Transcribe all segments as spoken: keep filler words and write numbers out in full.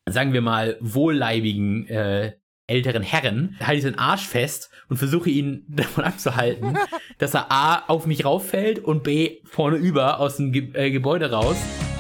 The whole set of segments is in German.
sagen wir mal, wohlleibigen äh, älteren Herren, halte ich seinen Arsch fest und versuche ihn davon abzuhalten, dass er A, auf mich rauffällt und B, vorne über aus dem Ge- äh, Gebäude raus.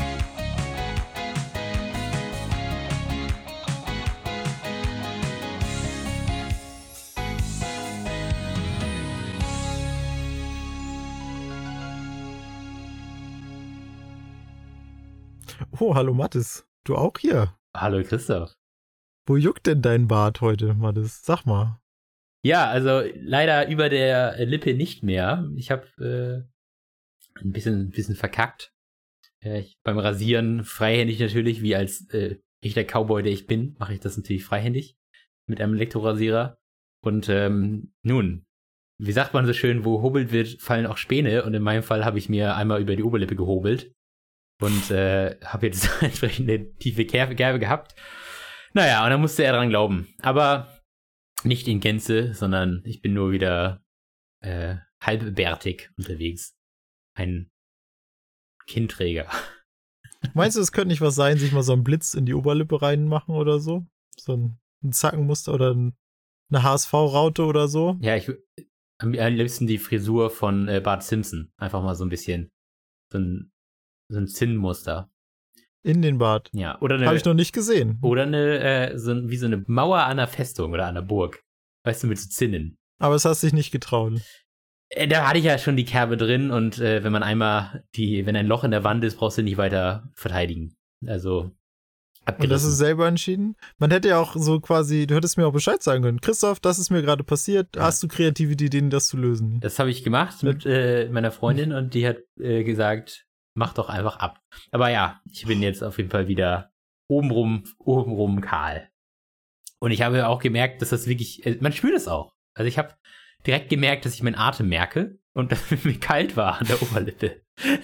Oh, hallo Mathis. Du auch hier? Hallo Christoph. Wo juckt denn dein Bart heute, Mathis? Sag mal. Ja, also leider über der Lippe nicht mehr. Ich habe äh, ein bisschen, ein bisschen verkackt. Äh, ich, beim Rasieren freihändig natürlich, wie als äh, echter Cowboy, der ich bin, mache ich das natürlich freihändig mit einem Elektrorasierer. Und ähm, nun, wie sagt man so schön, wo hobelt wird, fallen auch Späne. Und in meinem Fall habe ich mir einmal über die Oberlippe gehobelt. Und äh, habe jetzt entsprechend eine tiefe Kerbe, Kerbe gehabt. Naja, und dann musste er dran glauben. Aber nicht in Gänze, sondern ich bin nur wieder äh, halbbärtig unterwegs. Ein Kindträger. Meinst du, es könnte nicht was sein, sich mal so einen Blitz in die Oberlippe reinmachen oder so? So ein, ein Zackenmuster oder ein, eine H S V-Raute oder so? Ja, ich am liebsten die Frisur von äh, Bart Simpson. Einfach mal so ein bisschen so ein So ein Zinnmuster. In den Bart? Ja. Oder eine, habe ich noch nicht gesehen. Oder eine, äh, so wie so eine Mauer an einer Festung oder an einer Burg. Weißt du, mit so Zinnen. Aber es hast dich nicht getraut. Äh, da hatte ich ja schon die Kerbe drin und äh, wenn man einmal die, wenn ein Loch in der Wand ist, brauchst du nicht weiter verteidigen. Also, abgerissen. Und das ist selber entschieden? Man hätte ja auch so quasi, du hättest mir auch Bescheid sagen können. Christoph, das ist mir gerade passiert. Ja. Hast du kreative Ideen, das zu lösen? Das habe ich gemacht mit äh, meiner Freundin und die hat äh, gesagt, mach doch einfach ab. Aber ja, ich bin jetzt auf jeden Fall wieder obenrum, obenrum kahl. Und ich habe auch gemerkt, dass das wirklich, man spürt es auch. Also ich habe direkt gemerkt, dass ich meinen Atem merke und dass es mir kalt war an der Oberlippe.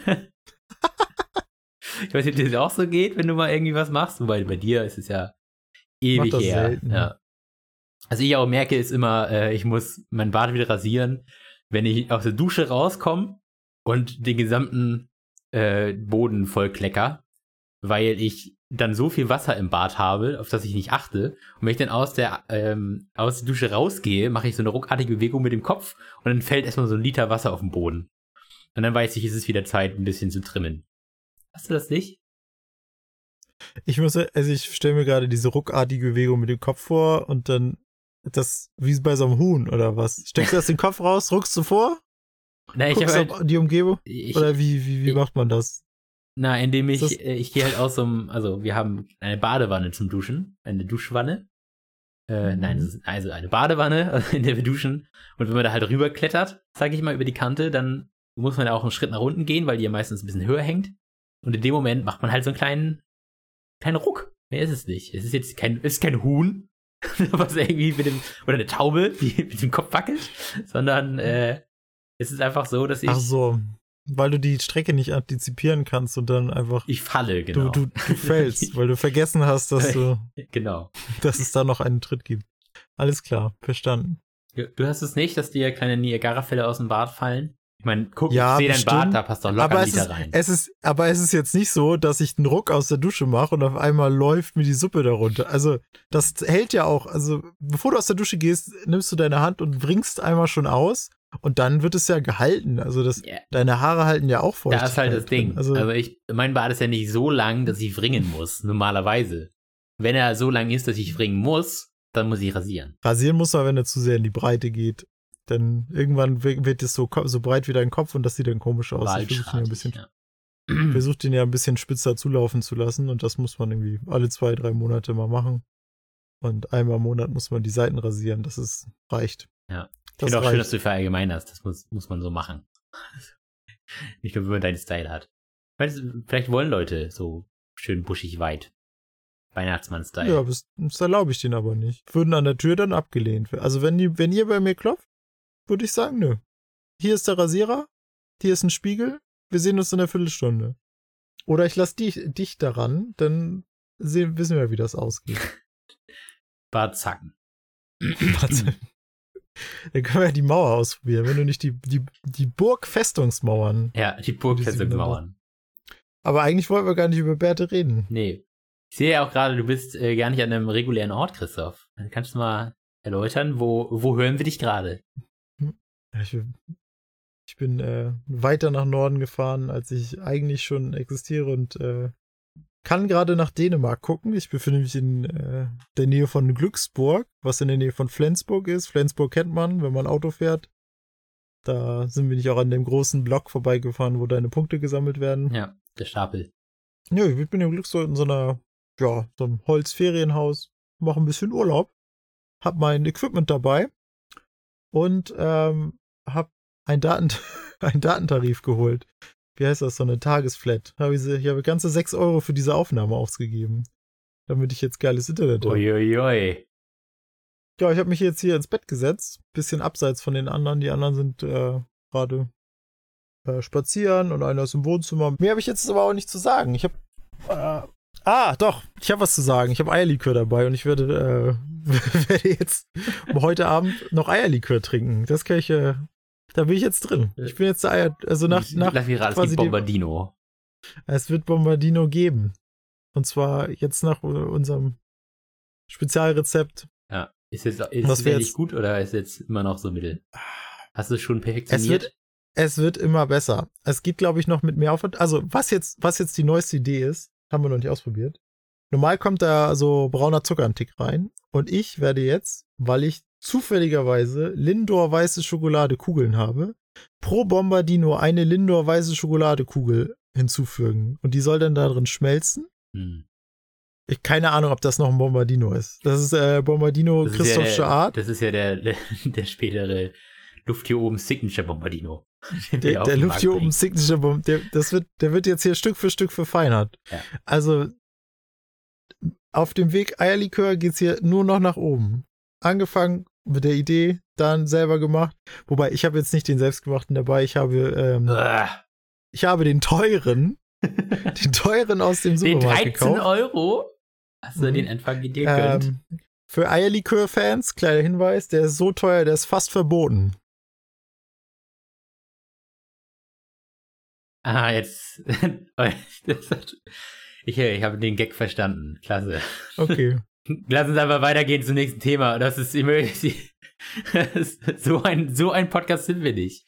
Ich weiß nicht, ob das auch so geht, wenn du mal irgendwie was machst. Wobei bei dir ist es ja ewig her. Selten. Ja. Also ich auch merke, ist immer, äh, ich muss meinen Bart wieder rasieren, wenn ich aus der Dusche rauskomme und den gesamten Äh, Boden voll Klecker, weil ich dann so viel Wasser im Bad habe, auf das ich nicht achte. Und wenn ich dann aus der, ähm, aus der Dusche rausgehe, mache ich so eine ruckartige Bewegung mit dem Kopf und dann fällt erstmal so ein Liter Wasser auf den Boden. Und dann weiß ich, ist es wieder Zeit, ein bisschen zu trimmen. Hast du das nicht? Ich muss, also ich stelle mir gerade diese ruckartige Bewegung mit dem Kopf vor und dann das, wie bei so einem Huhn oder was? Steckst du aus dem Kopf raus, ruckst du vor? Na, ich Guckst habe halt, die Umgebung? Ich, Oder wie, wie, wie ich, macht man das? Na, indem ich, das? äh, ich gehe halt aus so einem, also wir haben eine Badewanne zum Duschen, eine Duschwanne. Äh, mhm. Nein, das ist also eine Badewanne, in der wir duschen. Und wenn man da halt rüberklettert, sag ich mal, über die Kante, dann muss man ja auch einen Schritt nach unten gehen, weil die ja meistens ein bisschen höher hängt. Und in dem Moment macht man halt so einen kleinen, kleinen Ruck. Mehr ist es nicht. Es ist jetzt kein, es ist kein Huhn, was irgendwie mit dem, oder eine Taube, die mit dem Kopf wackelt, sondern, äh, es ist einfach so, dass ich... Ach so, weil du die Strecke nicht antizipieren kannst und dann einfach... Ich falle, genau. Du, du, du fällst, weil du vergessen hast, dass du... Genau. Dass es da noch einen Tritt gibt. Alles klar, verstanden. Du hast es nicht, dass dir kleine Niagara-Fälle aus dem Bart fallen? Ich meine, guck, ja, ich sehe deinen Bart, da bestimmt. passt doch locker aber ein es Liter ist, rein. Es ist, aber es ist jetzt nicht so, dass ich einen Ruck aus der Dusche mache und auf einmal läuft mir die Suppe darunter. Also das hält ja auch, also bevor du aus der Dusche gehst, nimmst du deine Hand und bringst einmal schon aus und dann wird es ja gehalten. Also das, yeah. Deine Haare halten ja auch feucht. Da ist halt das Ding. Also, also ich, mein Bart ist ja nicht so lang, dass ich wringen muss, normalerweise. Wenn er so lang ist, dass ich wringen muss, dann muss ich rasieren. Rasieren muss man, wenn er zu sehr in die Breite geht. Denn irgendwann wird es so, so breit wie dein Kopf und das sieht dann komisch aus. Ich versuche den, ja ein bisschen, ja. versuch den ja ein bisschen spitzer zulaufen zu lassen und das muss man irgendwie alle zwei, drei Monate mal machen. Und einmal im Monat muss man die Seiten rasieren. Das ist, reicht. Ja. Ich finde auch reicht. Schön, dass du verallgemeinerst. Das muss, muss man so machen. Nicht nur, wenn man deinen Style hat. Vielleicht wollen Leute so schön buschig weit. Weihnachtsmann-Style. Ja, das, das erlaube ich denen aber nicht. Würden an der Tür dann abgelehnt werden. Also wenn, die, wenn ihr bei mir klopft, würde ich sagen, nö. Hier ist der Rasierer, hier ist ein Spiegel, wir sehen uns in einer Viertelstunde. Oder ich lasse dich, dich daran, dann sehen, wissen wir, wie das ausgeht. Bartzacken. Bartzacken. Dann können wir ja die Mauer ausprobieren, wenn du nicht die, die, die Burgfestungsmauern. Ja, die Burgfestungsmauern. Aber eigentlich wollten wir gar nicht über Bärte reden. Nee. Ich sehe ja auch gerade, du bist äh, gar nicht an einem regulären Ort, Christoph. Kannst du mal erläutern, wo, wo hören wir dich gerade? Ich, ich bin äh, weiter nach Norden gefahren, als ich eigentlich schon existiere und äh, kann gerade nach Dänemark gucken. Ich befinde mich in äh, der Nähe von Glücksburg, was in der Nähe von Flensburg ist. Flensburg kennt man, wenn man Auto fährt. Da sind wir nicht auch an dem großen Block vorbeigefahren, wo deine Punkte gesammelt werden. Ja, der Stapel. Ja, ich bin im Glücksburg in so einer, ja, so einem Holzferienhaus, mache ein bisschen Urlaub, hab mein Equipment dabei und ähm, hab ein Daten einen Datentarif geholt. Wie heißt das, so eine Tagesflat. Hab ich, ich habe ganze sechs Euro für diese Aufnahme ausgegeben, damit ich jetzt geiles Internet habe. Uiuiui. Ja, ich habe mich jetzt hier ins Bett gesetzt, bisschen abseits von den anderen. Die anderen sind äh, gerade äh, spazieren und einer ist im Wohnzimmer. Mehr habe ich jetzt aber auch nicht zu sagen. Ich habe äh, ah, doch, ich habe was zu sagen. Ich habe Eierlikör dabei und ich werde, äh, werde jetzt heute Abend noch Eierlikör trinken. Das kann ich, äh, da bin ich jetzt drin. Ich bin jetzt der Eier, also nach, nach Lass mich raten, es gibt Bombardino. Die, es wird Bombardino geben. Und zwar jetzt nach unserem Spezialrezept. Ja. Ist es ist es wirklich gut oder ist es jetzt immer noch so mittel? Hast du es schon perfektioniert? Es wird, es wird immer besser. Es geht, glaube ich, noch mit mehr Aufwand. Also, was jetzt, was jetzt die neueste Idee ist, haben wir noch nicht ausprobiert. Normal kommt da so brauner Zuckerantick rein. Und ich werde jetzt, weil ich zufälligerweise Lindor weiße Schokoladekugeln habe, pro Bombardino eine Lindor weiße Schokoladekugel hinzufügen. Und die soll dann da drin schmelzen. Hm. Ich keine Ahnung, ob das noch ein Bombardino ist. Das ist äh, Bombardino Christophsche ja Art. Das ist ja der, der, der spätere Luft hier oben Signature Bombardino. Der, der Luft hier oben Signature Bombardino, der, das wird, der wird jetzt hier Stück für Stück verfeinert. Ja. Also auf dem Weg Eierlikör geht's hier nur noch nach oben. Angefangen mit der Idee, dann selber gemacht. Wobei, ich habe jetzt nicht den selbstgemachten dabei, ich habe ähm, ich habe den teuren den teuren aus dem Supermarkt gekauft. Den dreizehn Euro? Hast du mhm. den Anfang dir gegönnt? Ähm, für Eierlikör-Fans, kleiner Hinweis, der ist so teuer, der ist fast verboten. Ah, jetzt. ich ich habe den Gag verstanden. Klasse. Okay. Lass uns einfach weitergehen zum nächsten Thema. Das ist immer so ein, so ein Podcast sind wir nicht.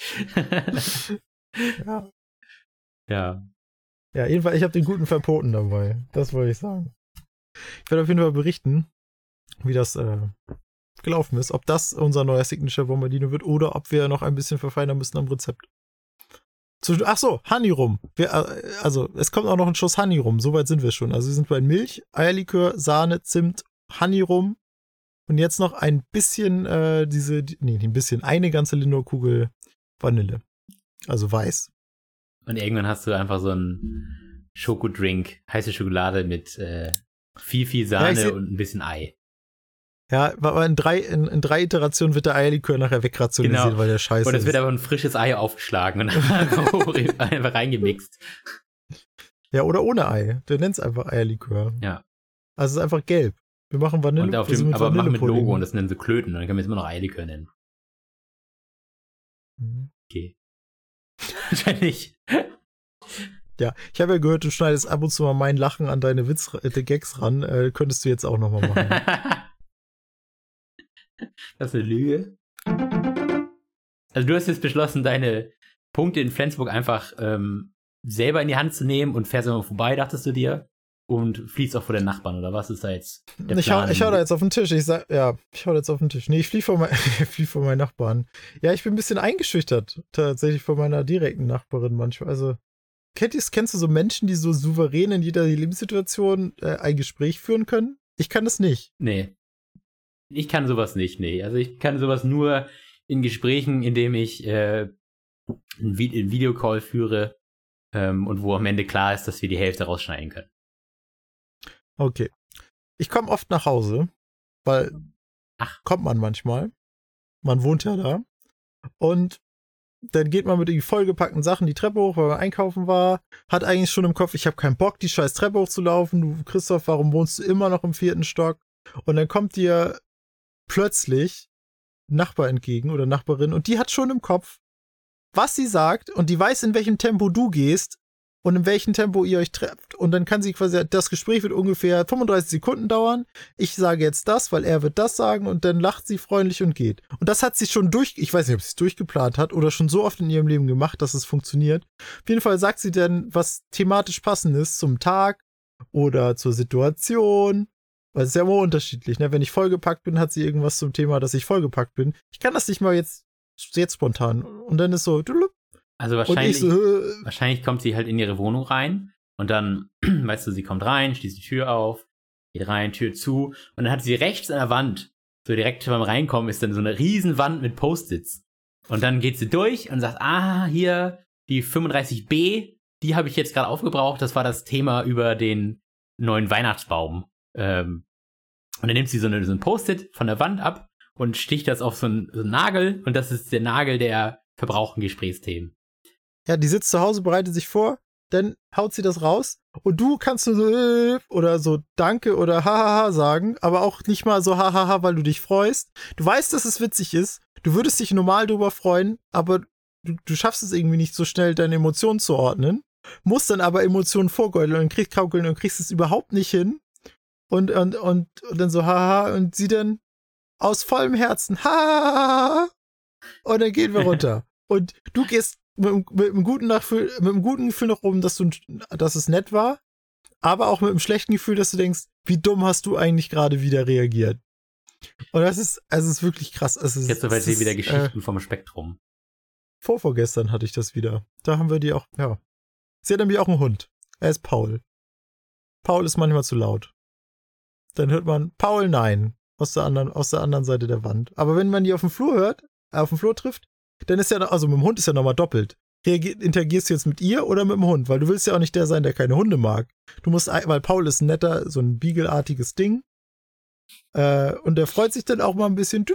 Ja. Ja. Ja, jedenfalls, ich habe den guten Verboten dabei. Das wollte ich sagen. Ich werde auf jeden Fall berichten, wie das äh, gelaufen ist. Ob das unser neuer Signature Bombardino wird oder ob wir noch ein bisschen verfeinern müssen am Rezept. Zu, ach so, Honey rum. Wir, äh, also, es kommt auch noch ein Schuss Honey rum. Soweit sind wir schon. Also, wir sind bei Milch, Eierlikör, Sahne, Zimt, Honey rum. Und jetzt noch ein bisschen, äh, diese, nee, ein bisschen, eine ganze Lindor-Kugel Vanille. Also weiß. Und irgendwann hast du einfach so einen Schokodrink, heiße Schokolade mit äh, viel, viel Sahne ja, und ein bisschen Ei. Ja, aber in drei, in, in drei Iterationen wird der Eierlikör nachher wegrationalisiert, genau. Weil der scheiße ist. Und es wird aber ein frisches Ei aufgeschlagen und einfach reingemixt. Ja, oder ohne Ei. Der nennt es einfach Eierlikör. Ja. Also es ist einfach gelb. Wir machen Vanille. Und auf dem, mit aber machen mit Logo und das nennen sie Klöten. Und dann können wir es immer noch Eierlikör nennen. Mhm. Okay. Wahrscheinlich. Ja, ich habe ja gehört, du schneidest ab und zu mal mein Lachen an deine Witz, äh, Gags ran. Äh, könntest du jetzt auch nochmal machen. Das ist eine Lüge. Also du hast jetzt beschlossen, deine Punkte in Flensburg einfach ähm, selber in die Hand zu nehmen und fährst immer vorbei, dachtest du dir? Und fließt auch vor den Nachbarn, oder was ist da jetzt der ich Plan? Hau, ich hau da jetzt auf den Tisch. Ich sag, ja, ich hau da jetzt auf den Tisch. Nee, ich flieh vor, mein, flieh vor meinen Nachbarn. Ja, ich bin ein bisschen eingeschüchtert, tatsächlich von meiner direkten Nachbarin manchmal. Also, kennt ihr's, kennst du so Menschen, die so souverän in jeder Lebenssituation äh, ein Gespräch führen können? Ich kann das nicht. Nee. Ich kann sowas nicht, nee. Also ich kann sowas nur in Gesprächen, indem ich äh, einen Vi- Videocall führe ähm, und wo am Ende klar ist, dass wir die Hälfte rausschneiden können. Okay. Ich komme oft nach Hause, weil Ach. kommt man manchmal. Man wohnt ja da. Und dann geht man mit den vollgepackten Sachen die Treppe hoch, weil man einkaufen war. Hat eigentlich schon im Kopf, ich habe keinen Bock, die scheiß Treppe hochzulaufen. Du, Christoph, warum wohnst du immer noch im vierten Stock? Und dann kommt dir plötzlich Nachbar entgegen oder Nachbarin und die hat schon im Kopf, was sie sagt und die weiß, in welchem Tempo du gehst und in welchem Tempo ihr euch trefft. Und dann kann sie quasi, das Gespräch wird ungefähr fünfunddreißig Sekunden dauern. Ich sage jetzt das, weil er wird das sagen und dann lacht sie freundlich und geht. Und das hat sie schon durch, ich weiß nicht, ob sie es durchgeplant hat oder schon so oft in ihrem Leben gemacht, dass es funktioniert. Auf jeden Fall sagt sie dann, was thematisch passend ist zum Tag oder zur Situation. Weil es ist ja immer unterschiedlich, ne? Wenn ich vollgepackt bin, hat sie irgendwas zum Thema, dass ich vollgepackt bin. Ich kann das nicht mal jetzt, jetzt spontan. Und dann ist so, also wahrscheinlich, so, äh, wahrscheinlich kommt sie halt in ihre Wohnung rein und dann, weißt du, sie kommt rein, schließt die Tür auf, geht rein, Tür zu und dann hat sie rechts an der Wand, so direkt beim Reinkommen ist dann so eine riesen Wand mit Post-its. Und dann geht sie durch und sagt, ah, hier, die fünfunddreißig B, die habe ich jetzt gerade aufgebraucht, das war das Thema über den neuen Weihnachtsbaum. Ähm, und dann nimmt sie so, eine, so ein Post-it von der Wand ab und sticht das auf so einen, so einen Nagel und das ist der Nagel der verbrauchten Gesprächsthemen. Ja, die sitzt zu Hause, bereitet sich vor, dann haut sie das raus und du kannst nur so äh, oder so Danke oder Hahaha sagen, aber auch nicht mal so Hahaha, weil du dich freust. Du weißt, dass es witzig ist, du würdest dich normal drüber freuen, aber du, du schaffst es irgendwie nicht so schnell, deine Emotionen zu ordnen, musst dann aber Emotionen vorgeudeln und kriegst kaukeln und kriegst es überhaupt nicht hin und, und, und, und dann so Hahaha und sie dann aus vollem Herzen Hahaha und dann gehen wir runter. Und du gehst mit, mit, einem guten Nachfühl, mit einem guten Gefühl nach oben, dass, du, dass es nett war, aber auch mit einem schlechten Gefühl, dass du denkst, wie dumm hast du eigentlich gerade wieder reagiert. Und das ist, also es ist wirklich krass. Es ist, Jetzt aber wieder Geschichten äh, vom Spektrum. Vorvorgestern hatte ich das wieder. Da haben wir die auch, ja. Sie hat nämlich auch einen Hund. Er ist Paul. Paul ist manchmal zu laut. Dann hört man Paul nein aus der anderen, aus der anderen Seite der Wand. Aber wenn man die auf dem Flur hört, äh, auf dem Flur trifft, dann ist ja, also mit dem Hund ist ja nochmal doppelt. Reagier, interagierst du jetzt mit ihr oder mit dem Hund? Weil du willst ja auch nicht der sein, der keine Hunde mag. Du musst, weil Paul ist ein netter, so ein Beagle-artiges Ding. Äh, und der freut sich dann auch mal ein bisschen.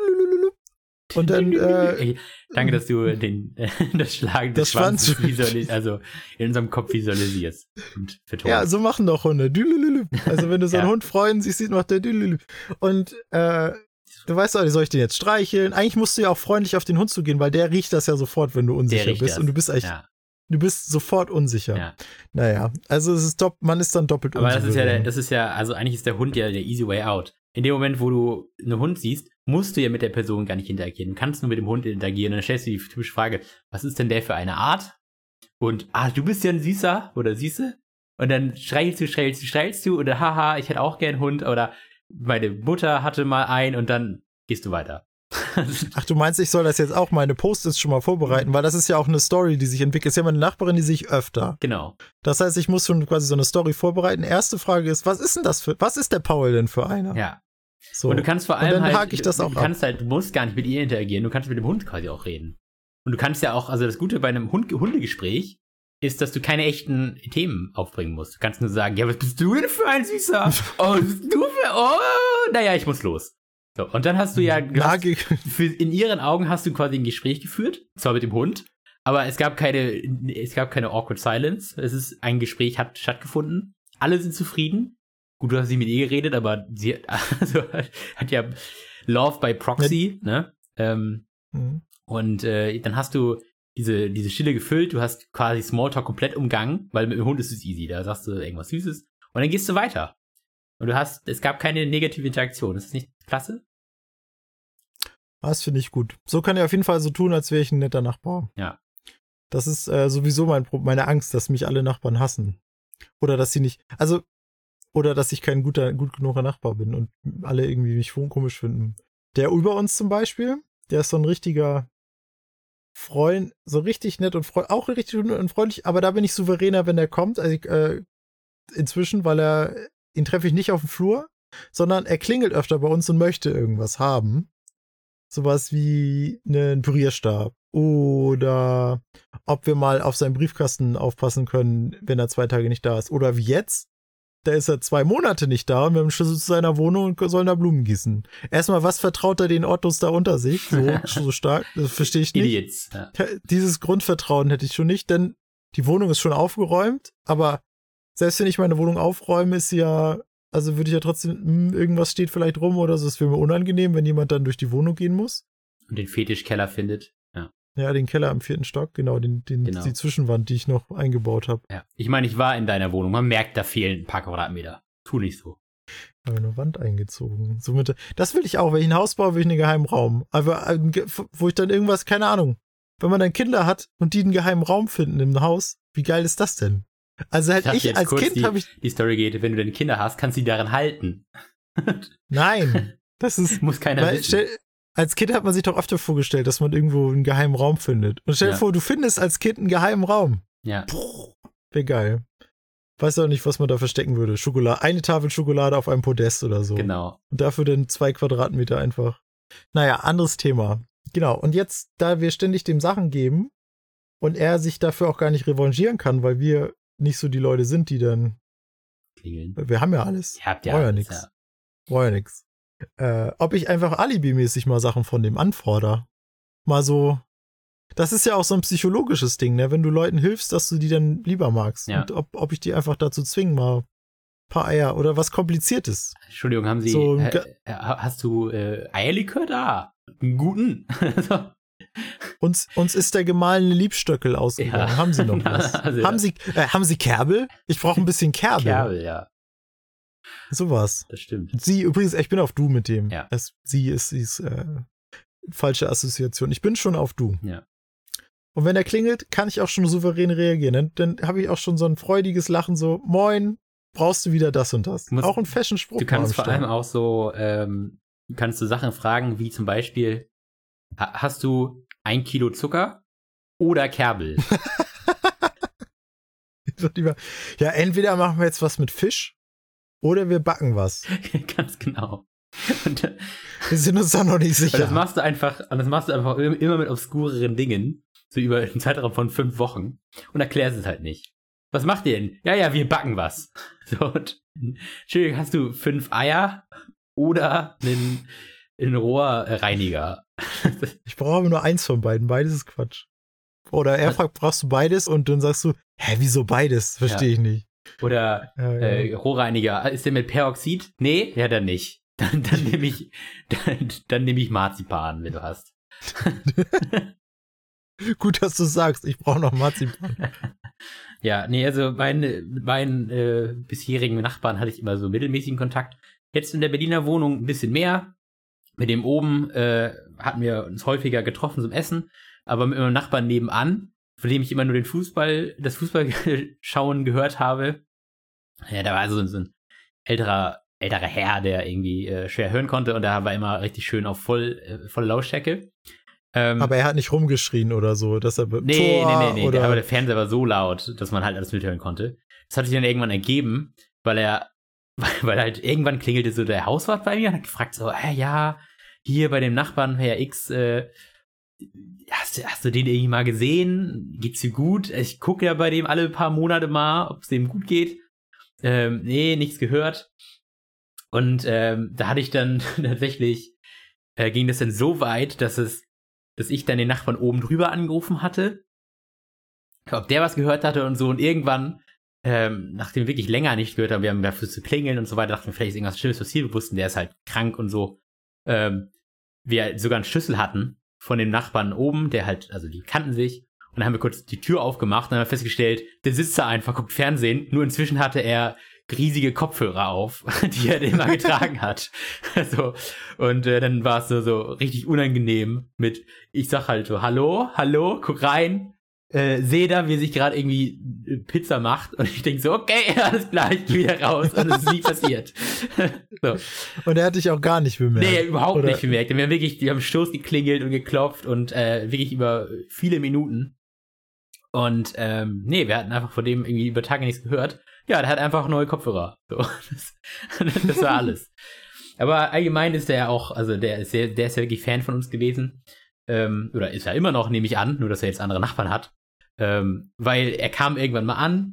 Und dann, äh, Danke, dass du den, äh, das Schlagen des Schwanzes visualisierst, also in unserem Kopf visualisierst. Und ja, so machen doch Hunde. Also wenn du so einen ja. Hund freuen siehst, macht der und äh, du weißt doch, soll ich den jetzt streicheln? Eigentlich musst du ja auch freundlich auf den Hund zugehen, weil der riecht das ja sofort, wenn du unsicher bist. Das. Und du bist echt, ja. du bist sofort unsicher. Ja. Naja, also es ist dopp, man ist dann doppelt Aber unsicher. Aber das ist ja, der, das ist ja, also eigentlich ist der Hund ja der easy way out. In dem Moment, wo du einen Hund siehst, musst du ja mit der Person gar nicht interagieren. Du kannst nur mit dem Hund interagieren. Und dann stellst du die typische Frage, was ist denn der für eine Art? Und, ah, du bist ja ein Süßer oder Süße. Und dann streichelst du, streichelst du, streichelst du. Oder, haha, ich hätte auch gern einen Hund. Oder meine Mutter hatte mal einen. Und dann gehst du weiter. Ach, du meinst, ich soll das jetzt auch meine Post-its schon mal vorbereiten? Weil das ist ja auch eine Story, die sich entwickelt. Das ist ja meine Nachbarin, die sehe ich öfter. Genau. Das heißt, ich muss schon quasi so eine Story vorbereiten. Erste Frage ist, was ist denn das für, was ist der Paul denn für einer? Ja. So. Und du kannst vor allem und dann halt, hake ich das du, auch du kannst ab. halt, du musst gar nicht mit ihr interagieren, du kannst mit dem Hund quasi auch reden. Und du kannst ja auch, also das Gute bei einem Hund, Hundegespräch ist, dass du keine echten Themen aufbringen musst. Du kannst nur sagen, ja, was bist du denn für ein Süßer? Oh, was bist du für, oh, naja, ich muss los. So, und dann hast du ja, du hast, für, in ihren Augen hast du quasi ein Gespräch geführt, zwar mit dem Hund, aber es gab keine, es gab keine awkward silence. Es ist, ein Gespräch hat stattgefunden. Alle sind zufrieden. Gut, du hast nicht mit ihr geredet, aber sie also, hat ja Love by Proxy, ja. ne? Ähm, mhm. Und äh, dann hast du diese, diese Stille gefüllt, du hast quasi Smalltalk komplett umgangen, weil mit dem Hund ist es easy, da sagst du irgendwas Süßes und dann gehst du weiter. Und du hast, es gab keine negative Interaktion. Ist das nicht klasse? Das finde ich gut. So kann er auf jeden Fall so tun, als wäre ich ein netter Nachbar. Ja. Das ist äh, sowieso mein, meine Angst, dass mich alle Nachbarn hassen. Oder dass sie nicht, also Oder dass ich kein guter, gut genuger Nachbar bin und alle irgendwie mich komisch finden. Der über uns zum Beispiel, der ist so ein richtiger Freund, so richtig nett und freundlich, auch richtig und freundlich, aber da bin ich souveräner, wenn der kommt. Also ich, äh, inzwischen, weil er, ihn treffe ich nicht auf dem Flur, sondern er klingelt öfter bei uns und möchte irgendwas haben. Sowas wie einen Pürierstab. Oder ob wir mal auf seinen Briefkasten aufpassen können, wenn er zwei Tage nicht da ist. Oder wie jetzt. Da ist er zwei Monate nicht da und wir haben einen Schlüssel zu seiner Wohnung und sollen da Blumen gießen. Erstmal, was vertraut er den Ottos da unter sich? So, so stark, das verstehe ich nicht. Idiots. Ja. Dieses Grundvertrauen hätte ich schon nicht, denn die Wohnung ist schon aufgeräumt, aber selbst wenn ich meine Wohnung aufräume, ist sie ja, also würde ich ja trotzdem, mh, irgendwas steht vielleicht rum oder so, es wäre mir unangenehm, wenn jemand dann durch die Wohnung gehen muss. Und den Fetischkeller findet. Ja. Ja, den Keller im vierten Stock, genau, den, den, genau. die Zwischenwand, die ich noch eingebaut habe. Ja. Ich meine, ich war in deiner Wohnung. Man merkt, da fehlen ein paar Quadratmeter. Tu nicht so. Ich habe eine Wand eingezogen. So mit, das will ich auch. Wenn ich ein Haus baue, will ich einen geheimen Raum. Aber wo ich dann irgendwas, keine Ahnung, wenn man dann Kinder hat und die einen geheimen Raum finden im Haus, wie geil ist das denn? Also halt ich, ich als Kind habe ich... Die Story geht, wenn du denn Kinder hast, kannst du die daran halten. Nein, das ist... Muss keiner weil, wissen. Stell, als Kind hat man sich doch öfter vorgestellt, dass man irgendwo einen geheimen Raum findet. Und stell dir ja. vor, du findest als Kind einen geheimen Raum. Ja. Wäre geil. Weiß auch nicht, was man da verstecken würde. Schokolade, eine Tafel Schokolade auf einem Podest oder so. Genau. Und dafür dann zwei Quadratmeter einfach. Naja, anderes Thema. Genau. Und jetzt, da wir ständig dem Sachen geben und er sich dafür auch gar nicht revanchieren kann, weil wir nicht so die Leute sind, die dann klingeln. Wir haben ja alles. Ihr habt ja Brauch ja alles, nix. ja. Brauch ja nix. Äh, ob ich einfach alibimäßig mal Sachen von dem anfordere. Mal so. Das ist ja auch so ein psychologisches Ding, ne? Wenn du Leuten hilfst, dass du die dann lieber magst. Ja. Und ob, ob ich die einfach dazu zwingen, mal ein paar Eier oder was Kompliziertes. Entschuldigung, haben Sie, So, äh, äh, hast du äh, Eierlikör da? Einen guten? uns, uns ist der gemahlene Liebstöckel ausgegangen. Ja. Haben Sie noch was? Also, haben Sie, äh, haben Sie Kerbel? Ich brauche ein bisschen Kerbel. Kerbel, ja. Sowas. Das stimmt. Sie, übrigens, ich bin auf du mit dem. Ja. Es, sie ist, sie ist äh, falsche Assoziation. Ich bin schon auf du. Ja. Und wenn er klingelt, kann ich auch schon souverän reagieren. Dann, dann habe ich auch schon so ein freudiges Lachen, so, moin, brauchst du wieder das und das. Musst, auch ein Fashion-Spruch. Du kannst vor allem auch so, ähm, kannst du Sachen fragen, wie zum Beispiel, hast du ein Kilo Zucker oder Kerbel? Ja, entweder machen wir jetzt was mit Fisch oder wir backen was. Ganz genau. Und, wir sind uns da noch nicht sicher. Das machst du einfach, das machst du einfach immer mit obskureren Dingen, so über einen Zeitraum von fünf Wochen und erklärst es halt nicht. Was macht ihr denn? Ja, ja, wir backen was. So, und, Entschuldigung, hast du fünf Eier oder einen, einen Rohrreiniger? Ich brauche nur eins von beiden, beides ist Quatsch. Oder er fragt, brauchst du beides? Und dann sagst du, hä, wieso beides? Verstehe ja. ich nicht. Oder ja, ja. Äh, Rohrreiniger, ist der mit Peroxid? Nee, ja, dann nicht. Dann, dann nehme ich, dann, dann nehme ich Marzipan, wenn du hast. Gut, dass du sagst, ich brauche noch Marzipan. Ja, nee, also meine, mit meinen äh, bisherigen Nachbarn hatte ich immer so mittelmäßigen Kontakt. Jetzt in der Berliner Wohnung ein bisschen mehr. Mit dem oben äh, hatten wir uns häufiger getroffen zum Essen, aber mit meinem Nachbarn nebenan, von dem ich immer nur den Fußball, das Fußballschauen gehört habe. Ja, da war also so ein älterer, älterer Herr, der irgendwie äh, schwer hören konnte und da war immer richtig schön auf voll, äh, volle Lautstärke. Ähm, aber er hat nicht rumgeschrien oder so, dass er nee, nee, nee, nee, nee, aber der Fernseher war so laut, dass man halt alles mithören konnte. Das hat sich dann irgendwann ergeben, weil er, weil, weil halt irgendwann klingelte so der Hauswart bei mir und hat gefragt so, äh, ja, hier bei dem Nachbarn, Herr X, äh, hast, hast du den irgendwie mal gesehen? Geht's dir gut? Ich gucke ja bei dem alle paar Monate mal, ob es dem gut geht. Ähm, nee, nichts gehört. Und ähm, da hatte ich dann tatsächlich, äh, ging das dann so weit, dass es, dass ich dann den Nachbarn oben drüber angerufen hatte, ob der was gehört hatte und so. Und irgendwann, ähm, nachdem wir wirklich länger nicht gehört haben, wir haben dafür zu klingeln und so weiter, dachten wir, vielleicht ist irgendwas Schlimmes passiert. Wir wussten, der ist halt krank und so. Ähm, wir sogar einen Schlüssel hatten von dem Nachbarn oben, der halt, also die kannten sich. Und dann haben wir kurz die Tür aufgemacht und dann haben wir festgestellt, der sitzt da einfach, guckt Fernsehen. Nur inzwischen hatte er riesige Kopfhörer auf, die er immer getragen hat. So. Und äh, dann war es so, so richtig unangenehm mit, ich sag halt so, hallo, hallo, guck rein, äh, sehe da, wie er sich gerade irgendwie Pizza macht. Und ich denke so, okay, alles klar, ich gehe wieder raus. Und es ist nie passiert. So. Und er hat dich auch gar nicht bemerkt? Nee, überhaupt oder? nicht bemerkt. Wir haben wirklich, die haben Stoß geklingelt und geklopft und äh, wirklich über viele Minuten. Und ähm, nee, wir hatten einfach von dem irgendwie über Tage nichts gehört. Ja, der hat einfach neue Kopfhörer. So, das, das war alles. Aber allgemein ist der ja auch, also der ist, sehr, der ist ja wirklich Fan von uns gewesen. Ähm, oder ist er immer noch, nehme ich an, nur dass er jetzt andere Nachbarn hat. Ähm, weil er kam irgendwann mal an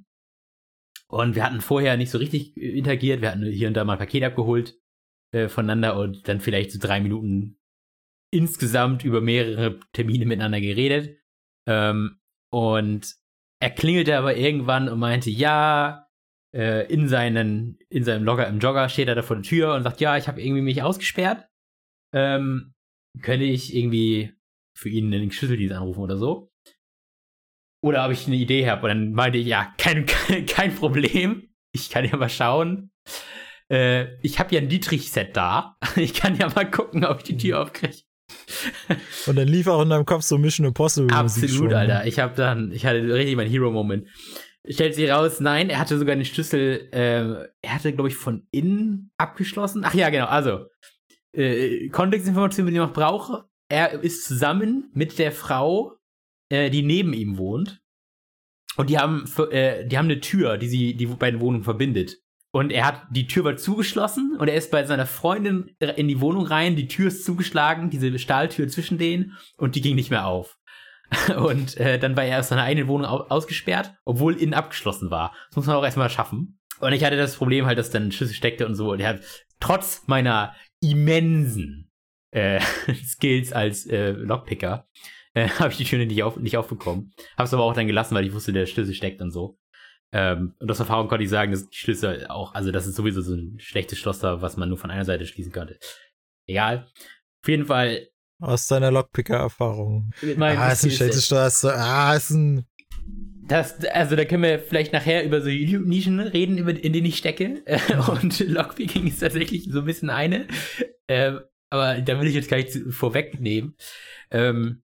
und wir hatten vorher nicht so richtig interagiert. Wir hatten hier und da mal ein Paket abgeholt äh, voneinander und dann vielleicht so drei Minuten insgesamt über mehrere Termine miteinander geredet. Ähm, und er klingelte aber irgendwann und meinte, ja, äh, in seinen, in seinem Logger im Jogger steht er da vor der Tür und sagt, ja, ich habe irgendwie mich ausgesperrt. Ähm, könnte ich irgendwie für ihn den Schlüsseldienst anrufen oder so. Oder ob ich eine Idee habe. Und dann meinte ich, ja, kein, kein, kein Problem. Ich kann ja mal schauen. Äh, ich habe ja ein Dietrich-Set da. Ich kann ja mal gucken, ob ich die Tür aufkriege. Und dann lief auch in deinem Kopf so Mission Impossible Absolut, Musik schon, Alter. Ich habe dann, ich hatte richtig meinen Hero-Moment. Stellt sich raus, nein, er hatte sogar den Schlüssel, äh, er hatte, glaube ich, von innen abgeschlossen. Ach ja, genau, also, äh, Kontextinformation, die ich noch brauche. Er ist zusammen mit der Frau, äh, die neben ihm wohnt. Und die haben, äh, die haben eine Tür, die sie die beiden Wohnungen verbindet. Und er hat, die Tür war zugeschlossen und er ist bei seiner Freundin in die Wohnung rein, die Tür ist zugeschlagen, diese Stahltür zwischen denen, und die ging nicht mehr auf. Und äh, dann war er aus seiner eigenen Wohnung au- ausgesperrt, obwohl innen abgeschlossen war. Das muss man auch erstmal schaffen. Und ich hatte das Problem halt, dass dann ein Schlüssel steckte und so. Und er hat trotz meiner immensen äh, Skills als äh, Lockpicker, äh, habe ich die Tür nicht, auf, nicht aufbekommen. Hab's aber auch dann gelassen, weil ich wusste, der Schlüssel steckt und so. Ähm, und aus Erfahrung konnte ich sagen, dass die Schlüssel auch, also das ist sowieso so ein schlechtes Schloss da, was man nur von einer Seite schließen könnte. Egal. Auf jeden Fall. Aus deiner Lockpicker-Erfahrung. Ah, ist ein schlechtes Schloss. Ah, ist ein. Das, also da können wir vielleicht nachher über so YouTube-Nischen reden, über, in denen ich stecke. Und Lockpicking ist tatsächlich so ein bisschen eine. Ähm, aber da will ich jetzt gleich vorwegnehmen. Ähm,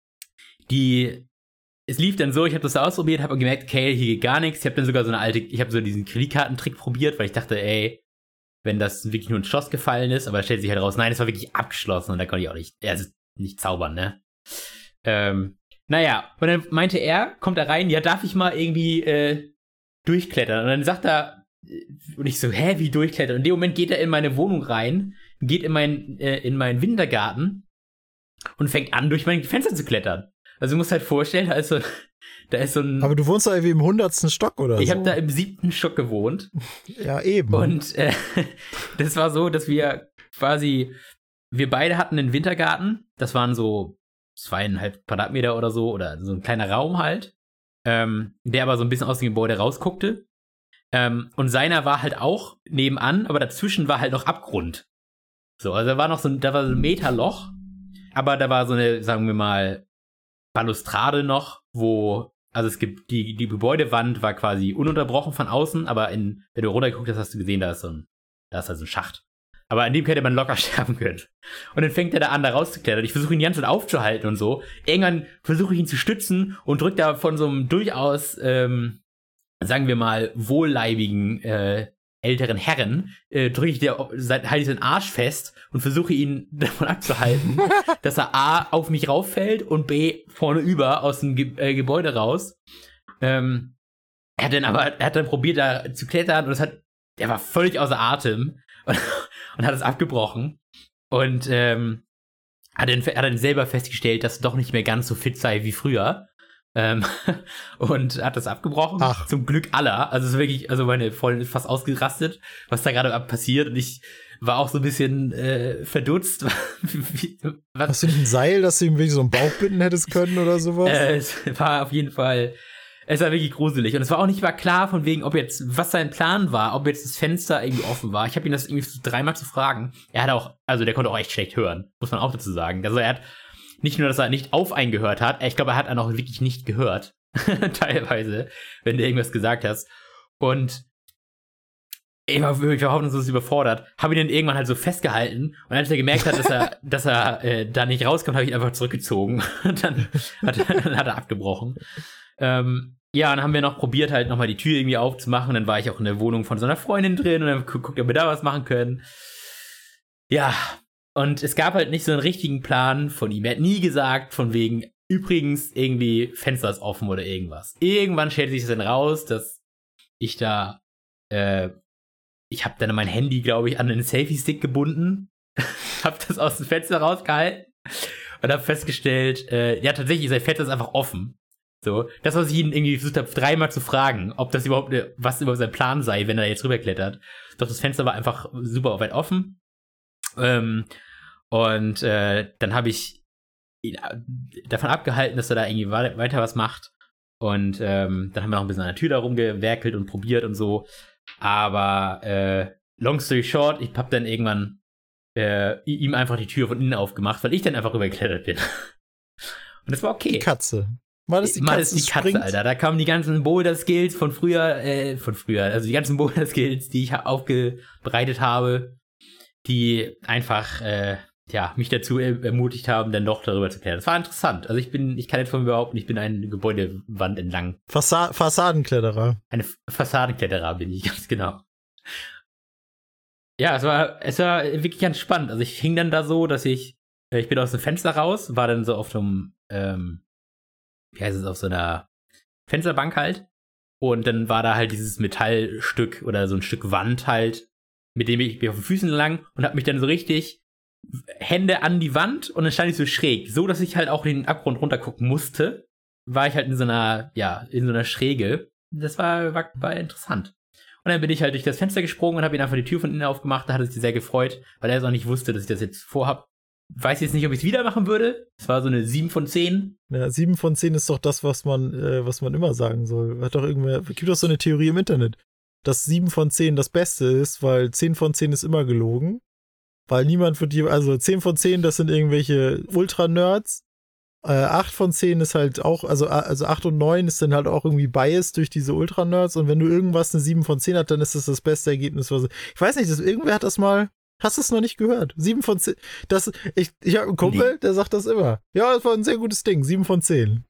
die Es lief dann so, ich habe das ausprobiert, habe gemerkt, okay, hier geht gar nichts. Ich habe dann sogar so eine alte, ich habe so diesen Kreditkartentrick probiert, weil ich dachte, ey, wenn das wirklich nur ein Schloss gefallen ist, aber da stellt sich halt raus, nein, es war wirklich abgeschlossen und da konnte ich auch nicht, also nicht zaubern, ne? Ähm, naja, und dann meinte er, kommt da rein, ja, darf ich mal irgendwie äh, durchklettern? Und dann sagt er, und ich so, hä, wie durchklettern? Und in dem Moment geht er in meine Wohnung rein, geht in, mein, äh, in meinen Wintergarten und fängt an, durch mein Fenster zu klettern. Also du musst halt vorstellen, da ist so, da ist so ein... Aber du wohnst da irgendwie im hundertsten Stock oder ich so? Ich habe da im siebten Stock gewohnt. Ja, eben. Und äh, das war so, dass wir quasi, wir beide hatten einen Wintergarten. Das waren so zweieinhalb Quadratmeter oder so, oder so ein kleiner Raum halt, ähm, der aber so ein bisschen aus dem Gebäude rausguckte. Ähm, und seiner war halt auch nebenan, aber dazwischen war halt noch Abgrund. So, also da war noch so ein, da war so ein Meterloch, aber da war so eine, sagen wir mal, Balustrade noch, wo, also es gibt, die, die Gebäudewand war quasi ununterbrochen von außen, aber in, wenn du runtergeguckt hast, hast du gesehen, da ist so ein, da ist also ein Schacht. Aber an dem hätte man locker sterben können. Und dann fängt er da an, da rauszuklettern. Ich versuche ihn die ganze Zeit aufzuhalten und so. Irgendwann versuche ich ihn zu stützen und drücke da von so einem durchaus, ähm, sagen wir mal, wohlleibigen, äh, älteren Herren, äh, drücke ich der, halte ich seinen Arsch fest und versuche ihn davon abzuhalten, dass er A, auf mich rauffällt und B, vorne über aus dem Ge- äh, Gebäude raus. Ähm, er hat dann aber, er hat dann probiert, da zu klettern und es hat, er war völlig außer Atem und, und hat es abgebrochen und ähm, hat dann, hat dann selber festgestellt, dass er doch nicht mehr ganz so fit sei wie früher. Ähm, und hat das abgebrochen. Ach. Zum Glück aller. Also es ist wirklich, also meine Freundin ist fast ausgerastet, was da gerade passiert. Und ich war auch so ein bisschen äh, verdutzt. Wie, was? Hast du nicht ein Seil, dass du ihm wirklich so einen Bauch binden hättest können oder sowas? Äh, es war auf jeden Fall, es war wirklich gruselig. Und es war auch nicht mal klar, von wegen, ob jetzt, was sein Plan war, ob jetzt das Fenster irgendwie offen war. Ich habe ihn das irgendwie so dreimal zu fragen. Er hat auch, also der konnte auch echt schlecht hören, muss man auch dazu sagen. Also er hat nicht nur, dass er nicht auf einen gehört hat, ich glaube, er hat einen auch wirklich nicht gehört. Teilweise, wenn du irgendwas gesagt hast. Und ich war wirklich hoffnungslos überfordert. Habe ihn dann irgendwann halt so festgehalten. Und als er gemerkt hat, dass er, dass er äh, da nicht rauskommt, habe ich ihn einfach zurückgezogen. Und dann hat, dann hat er abgebrochen. Ähm, ja, dann haben wir noch probiert, halt nochmal die Tür irgendwie aufzumachen. Dann war ich auch in der Wohnung von so einer Freundin drin und dann guckt, ob wir da was machen können. Ja, und es gab halt nicht so einen richtigen Plan von ihm. Er hat nie gesagt, von wegen, übrigens, irgendwie Fenster ist offen oder irgendwas. Irgendwann stellt sich das dann raus, dass ich da, äh, ich habe dann mein Handy, glaube ich, an einen Selfie-Stick gebunden, hab das aus dem Fenster rausgehalten und hab festgestellt, äh, ja, tatsächlich, sein Fenster ist einfach offen. So, das, was ich ihn irgendwie versucht habe, dreimal zu fragen, ob das überhaupt, ne, was überhaupt sein Plan sei, wenn er jetzt rüberklettert. Doch das Fenster war einfach super weit offen. Ähm, und äh, dann habe ich ihn davon abgehalten, dass er da irgendwie weiter was macht. Und ähm, dann haben wir noch ein bisschen an der Tür da rumgewerkelt und probiert und so. Aber äh, long story short, ich habe dann irgendwann äh, ihm einfach die Tür von innen aufgemacht, weil ich dann einfach rübergeklettert bin. Und das war okay. Die Katze. Mal ist die Mal Katze, ist die Katze, Alter. Da kamen die ganzen Boulder-Skills von früher, äh, von früher, also die ganzen Boulder-Skills, die ich aufbereitet habe, die einfach, äh, ja, mich dazu ermutigt haben, dann doch darüber zu klären. Das war interessant. Also ich bin, ich kann jetzt von mir behaupten, ich bin eine Gebäudewand entlang. Fassa- Fassadenkletterer. Eine Fassadenkletterer bin ich, ganz genau. Ja, es war, es war wirklich ganz spannend. Also ich hing dann da so, dass ich, ich bin aus dem Fenster raus, war dann so auf so einem, ähm, wie heißt es, auf so einer Fensterbank halt. Und dann war da halt dieses Metallstück oder so ein Stück Wand halt, mit dem ich bin auf den Füßen lang und hab mich dann so richtig Hände an die Wand und dann stand ich so schräg. So, dass ich halt auch den Abgrund runter gucken musste, war ich halt in so einer, ja, in so einer Schräge. Das war, war, war interessant. Und dann bin ich halt durch das Fenster gesprungen und habe ihn einfach die Tür von innen aufgemacht. Da hat er sich sehr gefreut, weil er es auch nicht wusste, dass ich das jetzt vorhab. Weiß jetzt nicht, ob ich es wieder machen würde. Es war so eine sieben von zehn. Ja, sieben von zehn ist doch das, was man, äh, was man immer sagen soll. Hat doch irgendwer, gibt doch so eine Theorie im Internet, dass sieben von zehn das Beste ist, weil zehn von zehn ist immer gelogen. Weil niemand wird, die, also zehn von zehn, das sind irgendwelche Ultra-Nerds. Äh, acht von zehn ist halt auch, also, also acht und neun ist dann halt auch irgendwie biased durch diese Ultra-Nerds. Und wenn du irgendwas eine sieben von zehn hat, dann ist das das beste Ergebnis. Was, ich weiß nicht, das, irgendwer hat das mal, hast du es noch nicht gehört? sieben von zehn, das, ich, ich habe einen Kumpel, der sagt das immer. Ja, das war ein sehr gutes Ding, sieben von zehn.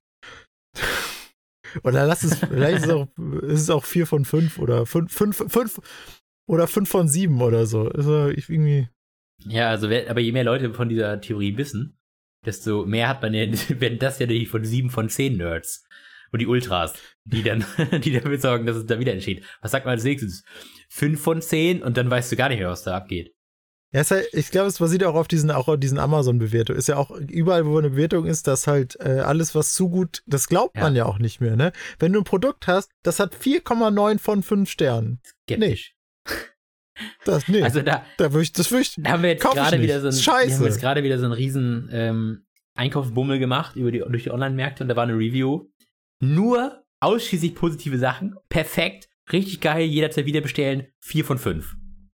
Oder lass es, vielleicht ist es auch, ist es auch vier von fünf oder fünf, fünf, fünf oder fünf von sieben oder so. Also ich irgendwie. Ja, also, aber je mehr Leute von dieser Theorie wissen, desto mehr hat man ja, werden das ja die von sieben von zehn Nerds. Und die Ultras, die dann, die dafür sorgen, dass es da wieder entsteht. Was sagt man als nächstes? fünf von zehn und dann weißt du gar nicht mehr, was da abgeht. Ja, ist halt, ich glaube, es basiert auch auf diesen, auch auf diesen Amazon-Bewertungen. Ist ja auch überall, wo eine Bewertung ist, dass halt äh, alles, was zu gut, das glaubt ja. man ja auch nicht mehr, ne? Wenn du ein Produkt hast, das hat vier Komma neun von fünf Sternen. Skeptisch. Nee. Das, nee. Also da, da würde ich, das würde ich, da haben wir jetzt gerade wieder so ein, Scheiße. Wir haben jetzt gerade wieder so einen riesen ähm, Einkaufsbummel gemacht über die, durch die Online-Märkte und da war eine Review. Nur ausschließlich positive Sachen. Perfekt. Richtig geil. Jederzeit wieder bestellen. vier von fünf.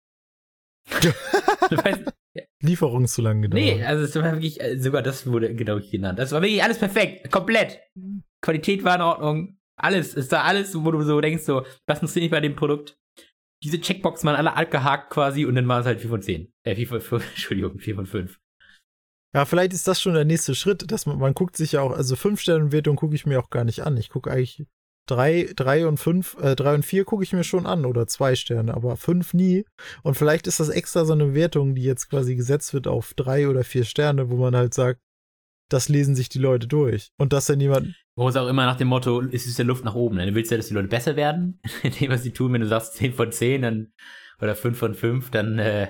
weißt, ja. Lieferung zu lang gedauert. Nee, also es war wirklich, sogar das wurde genau genannt. Das war wirklich alles perfekt. Komplett. Qualität war in Ordnung. Alles. Es war alles, wo du so denkst, so, was muss nicht bei dem Produkt? Diese Checkboxen waren alle abgehakt quasi und dann war es halt vier von zehn. Äh, vier von fünf, Entschuldigung, vier von fünf. Ja, vielleicht ist das schon der nächste Schritt, dass man, man guckt sich ja auch, also fünf Sterne Wertung gucke ich mir auch gar nicht an. Ich gucke eigentlich drei, drei und fünf, äh, drei und vier gucke ich mir schon an oder zwei Sterne, aber fünf nie. Und vielleicht ist das extra so eine Wertung, die jetzt quasi gesetzt wird auf drei oder vier Sterne, wo man halt sagt, das lesen sich die Leute durch. Und dass dann jemand. Wo es auch immer nach dem Motto, es ist ja Luft nach oben. Dann willst du ja, dass die Leute besser werden, in dem, was sie tun. Wenn du sagst zehn von zehn dann, oder fünf von fünf, dann, äh,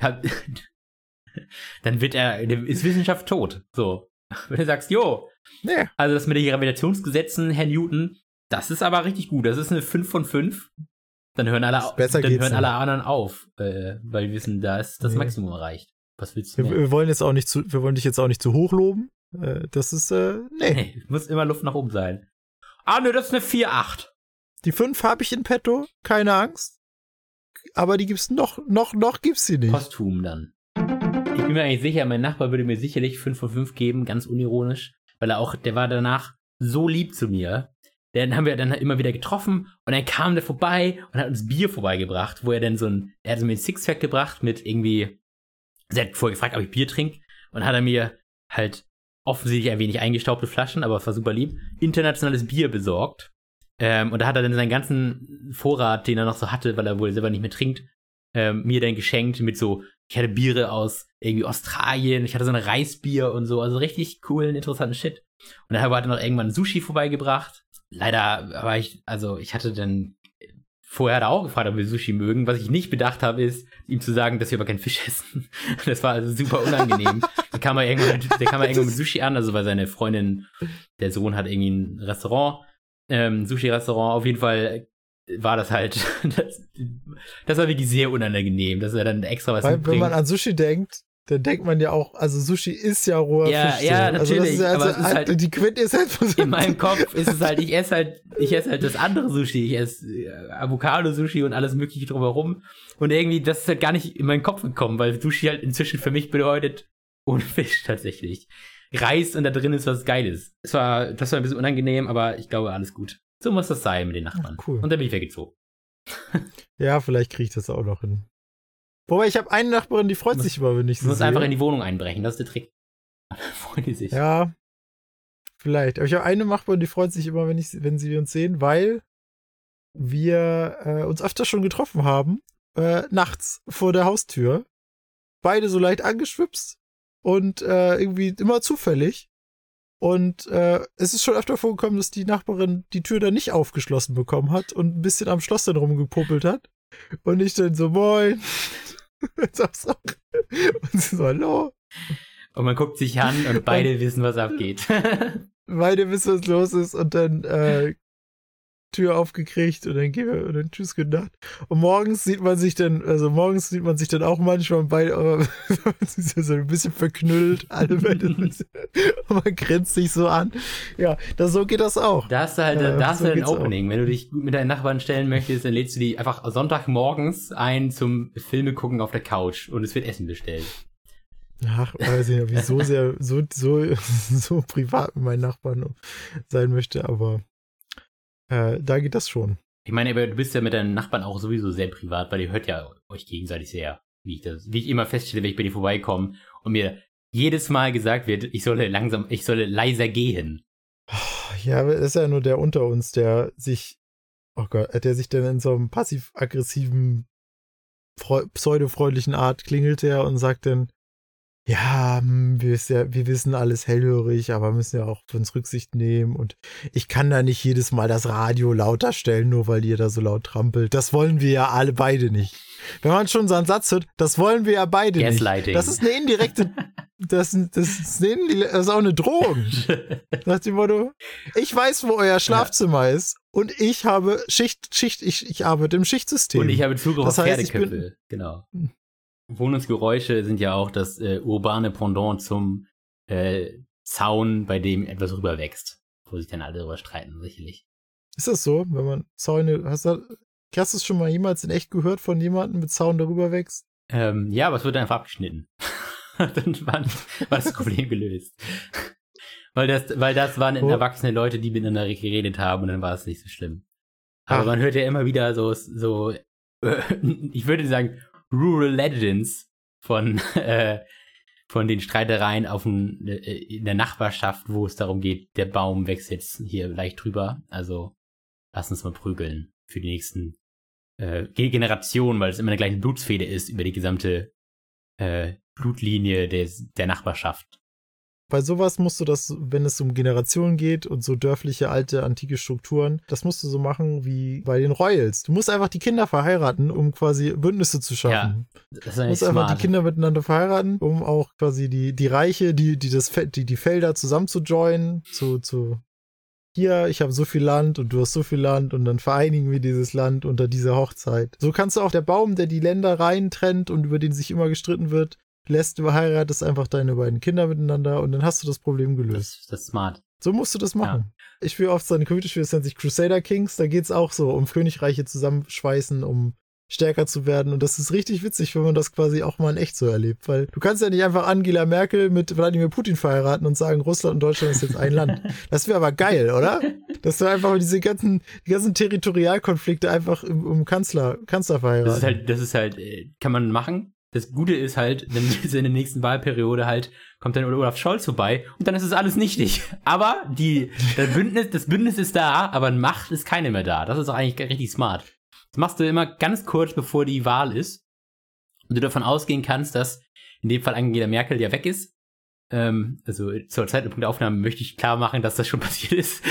dann wird er, ist Wissenschaft tot. So. Wenn du sagst, jo, ja. Also das mit den Gravitationsgesetzen, Herr Newton, das ist aber richtig gut. Das ist eine fünf von fünf. Dann hören alle, dann hören alle anderen auf, äh, weil wir wissen, da ist das nee. Maximum erreicht. Was willst du wir, wir wollen jetzt auch nicht zu, wir wollen dich jetzt auch nicht zu hoch loben. Äh, das ist, äh, nee. nee. Muss immer Luft nach oben sein. Ah, ne, das ist eine vier Komma acht. Die fünf habe ich in petto, keine Angst. Aber die gibt's noch, noch, noch gibt's sie nicht. Posthum dann. Ich bin mir eigentlich sicher, mein Nachbar würde mir sicherlich fünf von fünf geben, ganz unironisch, weil er auch, der war danach so lieb zu mir. Den haben wir dann immer wieder getroffen und dann kam der vorbei und hat uns Bier vorbeigebracht, wo er dann so ein, er hat so mir ein Sixpack gebracht mit irgendwie, er hat vorher gefragt, ob ich Bier trinke und hat er mir halt offensichtlich ein wenig eingestaubte Flaschen, aber es war super lieb, internationales Bier besorgt. Ähm, und da hat er dann seinen ganzen Vorrat, den er noch so hatte, weil er wohl selber nicht mehr trinkt, ähm, mir dann geschenkt mit so, ich hatte Biere aus irgendwie Australien, ich hatte so ein Reisbier und so, also richtig coolen, interessanten Shit. Und dann hat er noch irgendwann Sushi vorbeigebracht. Leider war ich, also ich hatte dann, vorher hat er auch gefragt, ob wir Sushi mögen. Was ich nicht bedacht habe, ist, ihm zu sagen, dass wir aber keinen Fisch essen. Das war also super unangenehm. Da kam er irgendwann, der kam er irgendwann mit Sushi an, also weil seine Freundin, der Sohn hat irgendwie ein Restaurant, ähm, Sushi-Restaurant. Auf jeden Fall war das halt, das, das war wirklich sehr unangenehm, dass er dann extra was Weil, mitbringt. Wenn man an Sushi denkt, dann denkt man ja auch, also Sushi ist ja roher ja, Fisch. Ja, ja, natürlich. Also das ist also aber es ist halt, die Quintessenz. In meinem Kopf ist es halt, ich esse halt, ich esse halt das andere Sushi. Ich esse Avocado-Sushi und alles mögliche drumherum. Und irgendwie, das ist halt gar nicht in meinen Kopf gekommen, weil Sushi halt inzwischen für mich bedeutet, ohne Fisch tatsächlich. reißt und da drin ist was Geiles. Das war, das war ein bisschen unangenehm, aber ich glaube, alles gut. So muss das sein mit den Nachbarn. Ach, cool. Und dann bin ich weggezogen. Ja, vielleicht kriege ich das auch noch hin. Wobei, ich habe eine Nachbarin, die freut muss, sich immer, wenn ich sie Du musst sehe. einfach in die Wohnung einbrechen, das ist der Trick. Dann freuen die sich. Ja, vielleicht. Aber ich habe eine Nachbarin, die freut sich immer, wenn, ich, wenn sie uns sehen, weil wir äh, uns öfter schon getroffen haben, äh, nachts vor der Haustür. Beide so leicht angeschwipst und äh, irgendwie immer zufällig. Und äh, es ist schon öfter vorgekommen, dass die Nachbarin die Tür dann nicht aufgeschlossen bekommen hat und ein bisschen am Schloss dann rumgepopelt hat. Und ich dann so, moin. Und sie so, hallo. Und man guckt sich an und beide und, wissen, was abgeht. Beide wissen, was los ist und dann äh, Tür aufgekriegt und dann gehen wir und dann tschüss, gute Nacht. Und morgens sieht man sich dann, also morgens sieht man sich dann auch manchmal beide, aber so ein bisschen verknüllt, alle beide. Und man grinst sich so an. Ja, das, so geht das auch. Da hast du halt, äh, da hast so du ein Opening. Auch. Wenn du dich gut mit deinen Nachbarn stellen möchtest, dann lädst du die einfach Sonntagmorgens ein zum Filme gucken auf der Couch und es wird Essen bestellt. Ach, weiß ich nicht, ob ich so sehr, so, so, so privat mit meinen Nachbarn sein möchte, aber Äh, da geht das schon. Ich meine, aber du bist ja mit deinen Nachbarn auch sowieso sehr privat, weil ihr hört ja euch gegenseitig sehr, wie ich das, wie ich immer feststelle, wenn ich bei dir vorbeikomme und mir jedes Mal gesagt wird, ich solle langsam, ich solle leiser gehen. Ja, das ist ja nur der unter uns, der sich, oh Gott, der sich dann in so einem passiv-aggressiven, pseudo-freundlichen Art klingelt der und sagt dann, ja, wir, ist ja, wir wissen alles hellhörig, aber müssen ja auch für uns Rücksicht nehmen und ich kann da nicht jedes Mal das Radio lauter stellen, nur weil ihr da so laut trampelt. Das wollen wir ja alle beide nicht. Wenn man schon so einen Satz hört, das wollen wir ja beide Gaslighting. nicht. Das ist eine indirekte, das, das, ist, eine, das ist auch eine Drohung. Nach dem Motto, ich weiß, wo euer Schlafzimmer ja. ist und ich habe Schicht, Schicht, ich, ich arbeite im Schichtsystem. Und ich habe Zugriff auf Pferdeköpfe, bin, genau. Wohnungsgeräusche sind ja auch das äh, urbane Pendant zum äh, Zaun, bei dem etwas rüberwächst, wo sich dann alle darüber streiten, sicherlich. Ist das so, wenn man Zäune, hast du, hast du es schon mal jemals in echt gehört von jemandem mit Zaun darüber wächst? Ähm, ja, aber es wird einfach abgeschnitten. Dann war, war das Problem gelöst. weil, das, weil das waren oh. erwachsene Leute, die miteinander geredet haben und dann war es nicht so schlimm. Aber Ach. man hört ja immer wieder so, so äh, ich würde sagen, Rural Legends von, äh, von den Streitereien auf ein, äh, in der Nachbarschaft, wo es darum geht, der Baum wächst jetzt hier leicht drüber. Also lass uns mal prügeln für die nächsten äh, Generationen, weil es immer eine gleiche Blutsfehde ist über die gesamte äh, Blutlinie des, der Nachbarschaft. Bei sowas musst du das, wenn es um Generationen geht und so dörfliche, alte, antike Strukturen, das musst du so machen wie bei den Royals. Du musst einfach die Kinder verheiraten, um quasi Bündnisse zu schaffen. Ja, das ist du musst smart. einfach die Kinder miteinander verheiraten, um auch quasi die, die Reiche, die, die, das, die, die Felder zusammen zu joinen, zu, zu hier, ich habe so viel Land und du hast so viel Land und dann vereinigen wir dieses Land unter dieser Hochzeit. So kannst du auch der Baum, der die Länder rein trennt und über den sich immer gestritten wird, lässt du heiratest einfach deine beiden Kinder miteinander und dann hast du das Problem gelöst. Das, das ist smart. So musst du das machen. Ja. Ich spiele oft so eine Computerspiele, das nennt sich Crusader Kings, da geht's auch so um Königreiche zusammenschweißen, um stärker zu werden und das ist richtig witzig, wenn man das quasi auch mal in echt so erlebt, weil du kannst ja nicht einfach Angela Merkel mit Wladimir Putin verheiraten und sagen, Russland und Deutschland ist jetzt ein Land. Das wäre aber geil, oder? Dass du einfach diese ganzen, die ganzen Territorialkonflikte einfach im, um Kanzler, Kanzler verheiraten. Das ist halt, das ist halt, kann man machen. Das Gute ist halt, dann ist in der nächsten Wahlperiode halt, kommt dann Olaf Scholz vorbei und dann ist es alles nichtig. Aber die, das Bündnis, das Bündnis ist da, aber Macht ist keine mehr da. Das ist auch eigentlich richtig smart. Das machst du immer ganz kurz, bevor die Wahl ist. Und du davon ausgehen kannst, dass in dem Fall Angela Merkel ja weg ist. Ähm, also zur Zeitpunkt der Aufnahme möchte ich klar machen, dass das schon passiert ist.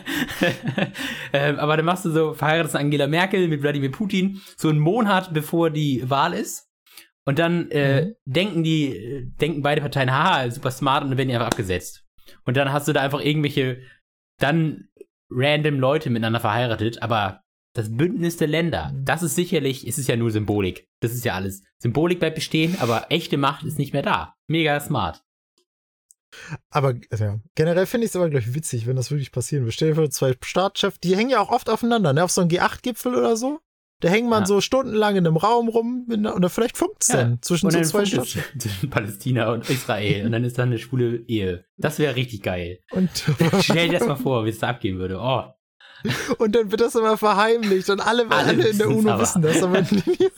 ähm, aber dann machst du so, verheiratest Angela Merkel mit Wladimir Putin so einen Monat, bevor die Wahl ist. Und dann äh, mhm. denken die, denken beide Parteien, haha, super smart, und dann werden die einfach abgesetzt. Und dann hast du da einfach irgendwelche dann random Leute miteinander verheiratet, aber das Bündnis der Länder, mhm. das ist sicherlich, es ist ja nur Symbolik. Das ist ja alles. Symbolik bleibt bestehen, aber echte Macht ist nicht mehr da. Mega smart. Aber also ja, generell finde ich es aber, glaube ich, witzig, wenn das wirklich passieren würde. Stell dir vor, zwei Staatschefs, die hängen ja auch oft aufeinander, ne? Auf so einem G acht Gipfel oder so. Da hängt man Ja. so stundenlang in einem Raum rum mit einer, oder vielleicht fünfzehn Ja. zwischen Und so dann zwei funkt es Stadtteilen. zwischen Palästina und Israel und dann ist da eine schwule Ehe. Das wäre richtig geil. Und, Stell dir das mal vor, wie es da abgehen würde. Oh, und dann wird das immer verheimlicht und alle, Alle alle in der wissen's UNO aber. wissen das, aber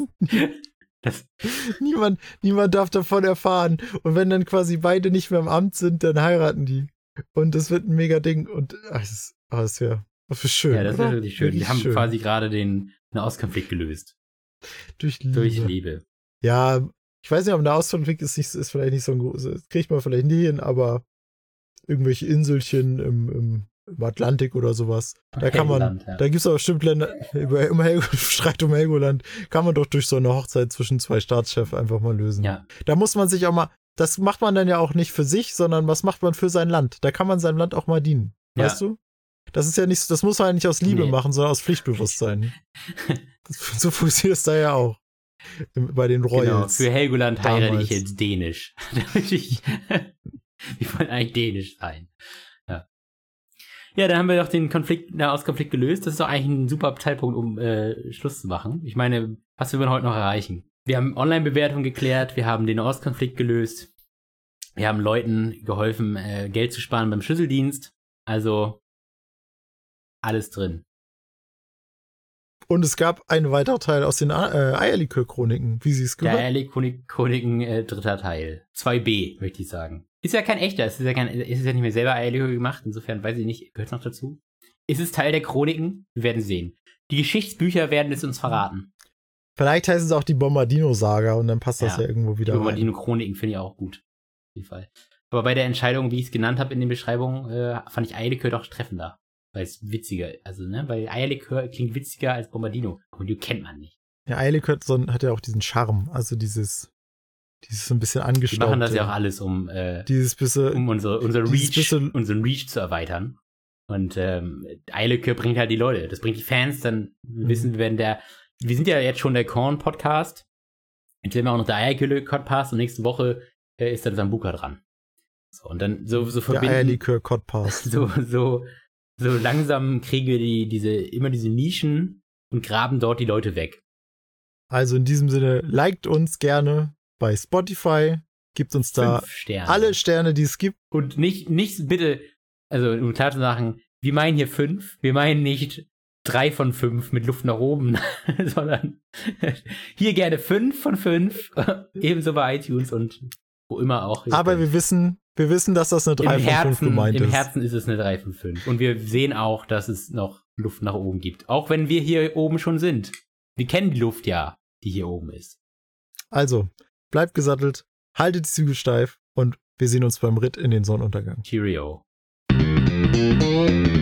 das, niemand, niemand darf davon erfahren. Und wenn dann quasi beide nicht mehr im Amt sind, dann heiraten die. Und das wird ein mega Ding. Und ach, das ist, ach, das wäre das wär schön. ja, das oder? ist wirklich schön. Die Wirklich haben schön. quasi gerade den Nahostkonflikt gelöst. Durch Liebe. Durch Liebe. Ja, ich weiß nicht, ob der Nahostkonflikt ist, nicht, ist vielleicht nicht so ein großes, kriegt man vielleicht nie hin, aber irgendwelche Inselchen im, im, im Atlantik oder sowas. Da kann man, Helgoland, ja. da gibt es aber bestimmt Länder, über um Hel Streit um Helgoland, kann man doch durch so eine Hochzeit zwischen zwei Staatschefs einfach mal lösen. Ja. Da muss man sich auch mal, das macht man dann ja auch nicht für sich, sondern was macht man für sein Land? Da kann man seinem Land auch mal dienen. Ja. Weißt du? Das ist ja nicht, das muss man ja nicht aus Liebe Nee. machen, sondern aus Pflichtbewusstsein. Das, so funktioniert es da ja auch. Im- Bei den Royals. Genau, für Helgoland heirate damals. ich jetzt Dänisch. Damit ich, ich wollte eigentlich Dänisch sein. Ja. Ja, dann haben wir doch den Konflikt, Nahostkonflikt gelöst. Das ist doch eigentlich ein super Zeitpunkt, um äh, Schluss zu machen. Ich meine, was will man heute noch erreichen? Wir haben Online-Bewertung geklärt, wir haben den Nahostkonflikt gelöst, wir haben Leuten geholfen, äh, Geld zu sparen beim Schlüsseldienst. Also alles drin. Und es gab einen weiteren Teil aus den äh, Eierlikör-Chroniken, wie sie es Der gehört. Eierlikör-Chroniken, äh, dritter Teil. zwei b, möchte ich sagen. Ist ja kein echter, es ist ja, kein, es ist ja nicht mehr selber Eierlikör gemacht, insofern weiß ich nicht, gehört es noch dazu. Ist es Teil der Chroniken? Wir werden sehen. Die Geschichtsbücher werden es uns verraten. Vielleicht heißt es auch die Bombardino-Saga und dann passt das Ja. ja irgendwo Die wieder rein. Bombardino-Chroniken finde ich auch gut. Auf jeden Fall. Aber bei der Entscheidung, wie ich es genannt habe in den Beschreibungen, äh, fand ich Eierlikör doch treffender. Weil es witziger, also, ne, weil Eierlikör klingt witziger als Bombardino. Bombardino kennt man nicht. Ja, Eierlikör hat, so, ein- hat ja auch diesen Charme, also dieses, dieses so ein bisschen Die angestaubte. machen das ja auch alles, um, äh, Dieses bisschen, um unsere, unser dieses Reach, bisschen- unseren Reach zu erweitern. Und ähm, Eierlikör bringt halt die Leute. Das bringt die Fans, dann Mhm. wissen wir, wenn der, wir sind ja jetzt schon der Korn-Podcast. Jetzt sind wir auch noch der Eierlikör-Podcast und nächste Woche äh, ist dann Sambuka dran. So, und dann so, so der verbinden, Eierlikör-Codpass. so, so, so langsam kriegen wir die, diese, immer diese Nischen und graben dort die Leute weg. Also in diesem Sinne, liked uns gerne bei Spotify, gibt uns da Fünf Sterne. alle Sterne, die es gibt. Und nicht, nicht bitte, also um klar zu sagen, wir meinen hier fünf, wir meinen nicht drei von fünf mit Luft nach oben, sondern hier gerne fünf von fünf, ebenso bei iTunes und wo immer auch. Aber wir wissen, wir wissen, dass das eine drei Im von fünf Herzen, gemeint im ist. Herzen ist es eine drei von fünf. Und wir sehen auch, dass es noch Luft nach oben gibt. Auch wenn wir hier oben schon sind. Wir kennen die Luft ja, die hier oben ist. Also, bleibt gesattelt, haltet die Zügel steif und wir sehen uns beim Ritt in den Sonnenuntergang. Cheerio. Thank you.